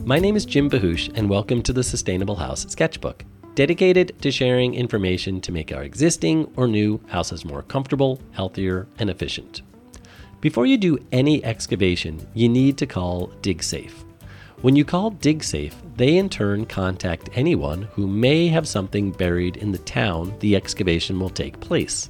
My name is Jim Bahush, and welcome to the Sustainable House Sketchbook, dedicated to sharing information to make our existing or new houses more comfortable, healthier, and efficient. Before you do any excavation, you need to call DigSafe. When you call DigSafe, they in turn contact anyone who may have something buried in the town the excavation will take place.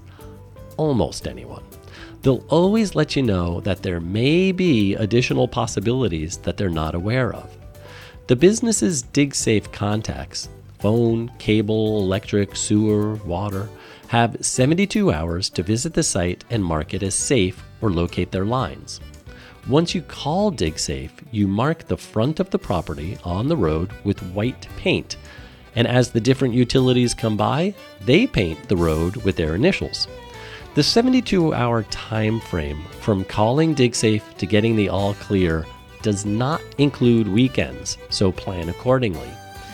Almost anyone. They'll always let you know that there may be additional possibilities that they're not aware of. The business's DigSafe contacts, phone, cable, electric, sewer, water, have 72 hours to visit the site and mark it as safe or locate their lines. Once you call DigSafe, you mark the front of the property on the road with white paint, and as the different utilities come by, they paint the road with their initials. The 72-hour time frame from calling DigSafe to getting the all clear does not include weekends, so plan accordingly.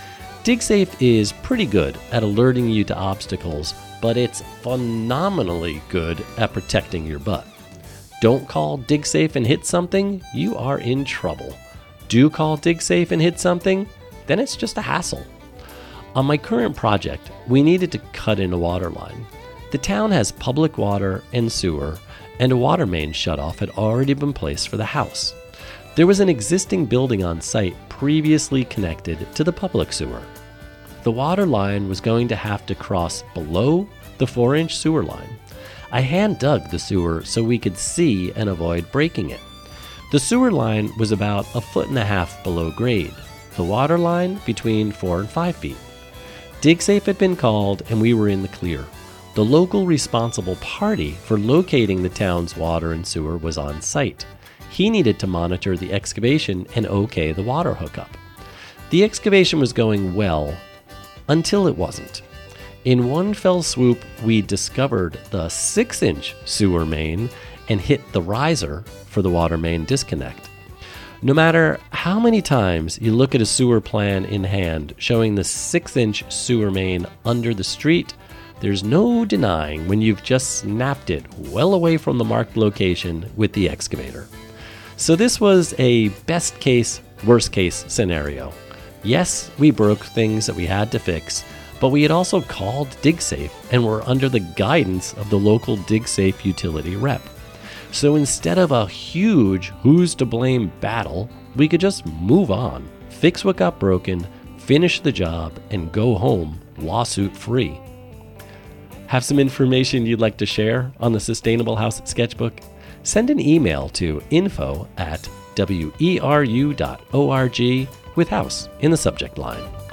DigSafe is pretty good at alerting you to obstacles, but it's phenomenally good at protecting your butt. Don't call DigSafe and hit something, you are in trouble. Do call DigSafe and hit something, then it's just a hassle. On my current project, we needed to cut in a water line. The town has public water and sewer, and a water main shutoff had already been placed for the house. There was an existing building on site previously connected to the public sewer. The water line was going to have to cross below the 4-inch sewer line. I hand dug the sewer so we could see and avoid breaking it. The sewer line was about 1.5 feet below grade, the water line between 4 and 5 feet. DigSafe had been called and we were in the clear. The local responsible party for locating the town's water and sewer was on site. He needed to monitor the excavation and okay the water hookup. The excavation was going well until it wasn't. In one fell swoop, we discovered the 6-inch sewer main and hit the riser for the water main disconnect. No matter how many times you look at a sewer plan in hand showing the 6-inch sewer main under the street, there's no denying when you've just snapped it well away from the marked location with the excavator. So this was a best case, worst case scenario. Yes, we broke things that we had to fix, but we had also called DigSafe and were under the guidance of the local DigSafe utility rep. So instead of a huge who's to blame battle, we could just move on, fix what got broken, finish the job, and go home lawsuit free. Have some information you'd like to share on the Sustainable House Sketchbook? Send an email to info@weru.org with house in the subject line.